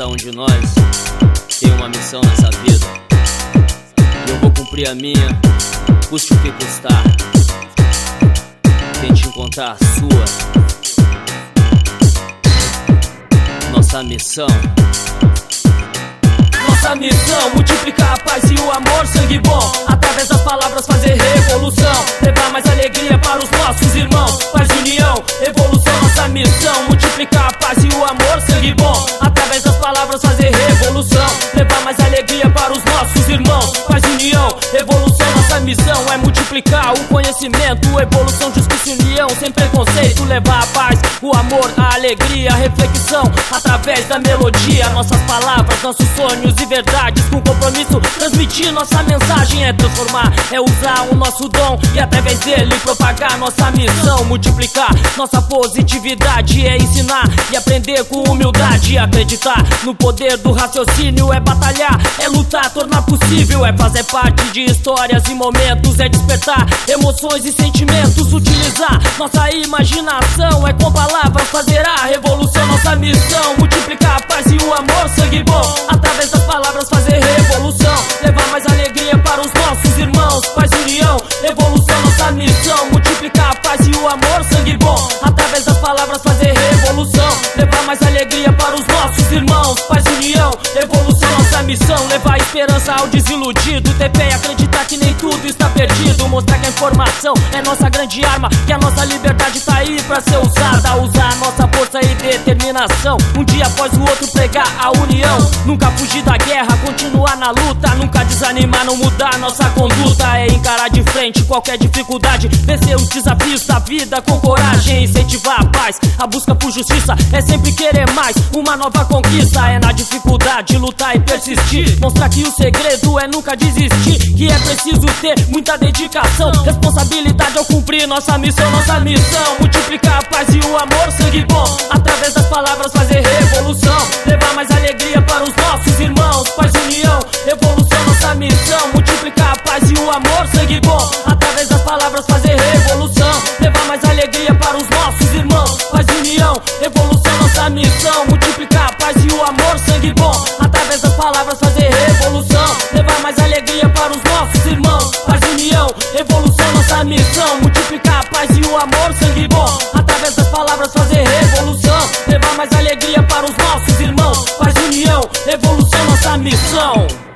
Cada um de nós tem uma missão nessa vida, e eu vou cumprir a minha, custe o que custar. Tente encontrar a sua. Nossa missão, multiplicar a paz e o amor, sangue bom. Através das palavras fazer revolução, levar mais alegria para os nossos irmãos. Paz e união, evolução, nossa missão. Multiplicar a paz e o amor, sangue bom. Através das palavras fazer revolução, levar mais alegria para os nossos irmãos. Paz e união, evolução, nossa missão é multiplicar o conhecimento, evolução, justiça e união, sem preconceito. Levar a paz, o amor, a alegria, a reflexão, através da melodia. Nossas palavras, nossos sonhos e verdades, com compromisso, transmitir nossa mensagem é transformar, é usar o nosso dom e através dele propagar nossa missão. Multiplicar nossa positividade é ensinar e aprender com humildade. Acreditar no poder do raciocínio é batalhar, é lutar, tornar possível, é fazer parte de histórias e momentos, é despertar emoções e sentimentos. Utilizar nossa imaginação, é com palavras fazer a revolução. Nossa missão, multiplicar a paz e o amor, sangue bom. Através das palavras fazer revolução, levar mais alegria para os nossos irmãos. Paz e união, evolução, nossa missão. Multiplicar a paz e o amor, sangue bom. Através das palavras fazer revolução, levar mais alegria para os nossos irmãos. Paz e união, evolução, nossa missão. Levar esperança ao desiludido, ter fé e acreditar que nem tudo está perdido. Mostrar que a informação é nossa grande arma, que a nossa liberdade tá aí pra ser usada. Usar nossa força e determinação, um dia após o outro pregar a união. Nunca fugir da guerra, continuar na luta, nunca desanimar, não mudar nossa conduta. É encarar de frente qualquer dificuldade, vencer os desafios da vida com coragem. Incentivar a paz, a busca por justiça, é sempre querer mais, uma nova conquista. É na dificuldade lutar e persistir, mostrar que o segredo é nunca desistir, que é preciso ter muita dedicação, responsabilidade ao cumprir nossa missão. Nossa missão, multiplicar a paz e o amor, sangue bom. Através das palavras fazer revolução, levar mais alegria para os nossos irmãos. Paz e união, evolução, nossa missão. Multiplicar a paz e o amor, sangue bom. Através das palavras fazer revolução, levar mais alegria para os nossos irmãos. Paz e união, evolução, nossa missão. Multiplicar a paz e o amor, sangue bom. Através das palavras fazer revolução, levar mais alegria para os nossos irmãos. Paz e união, evolução, nossa missão. Multiplicar a paz e o amor, sangue bom. Através das palavras fazer revolução, levar mais alegria para os nossos irmãos. Paz e união, evolução, nossa missão.